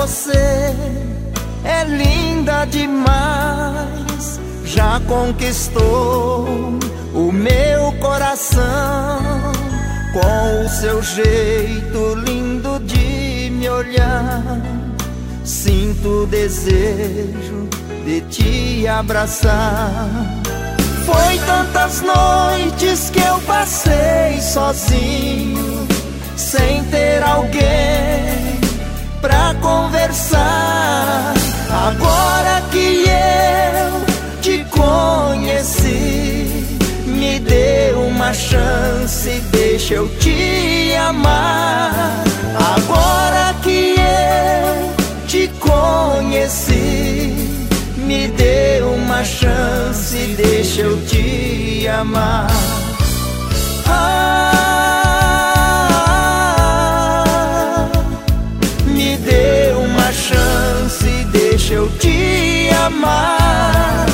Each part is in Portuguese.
você é linda demais, já conquistou o meu coração, com o seu jeito lindo de me olhar. Sinto desejo de te abraçar. Foi tantas noites que eu passei sozinho, sem ter alguém pra conversar. Agora que eu te conheci, me dê uma chance, deixa eu te amar. Agora que eu te conheci, me dê uma chance, deixa eu te amar. Me dê uma chance, deixa eu te amar.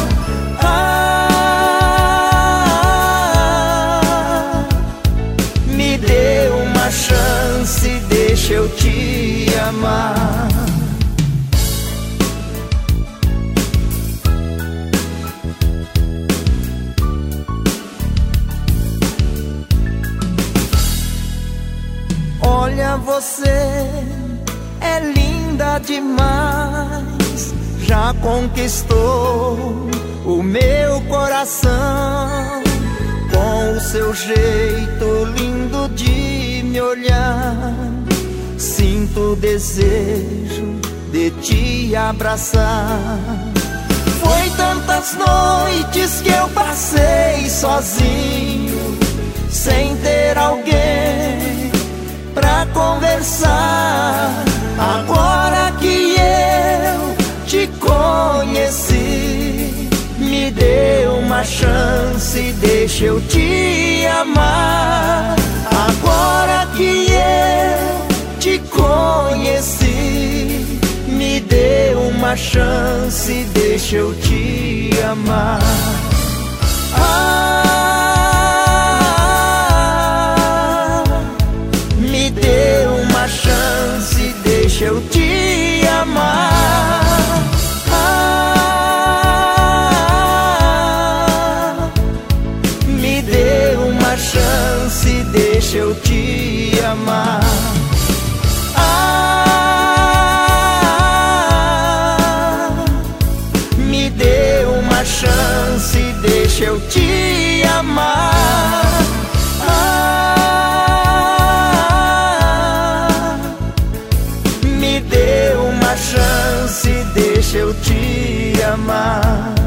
Me dê uma chance, deixa eu te amar. Olha, você é linda demais, já conquistou o meu coração, com o seu jeito lindo de me olhar. Sinto desejo de te abraçar. Foi tantas noites que eu passei sozinho, sem ter alguém pra conversar. Agora que eu te conheci, me dê uma chance, deixa eu te amar. Agora que eu te conheci, me dê uma chance, deixa eu te amar. Me dê uma chance, deixa eu te amar. Me dê uma chance, deixa eu te amar. Me dê uma chance, deixa eu te amar. Me dê uma chance, deixa eu te amar.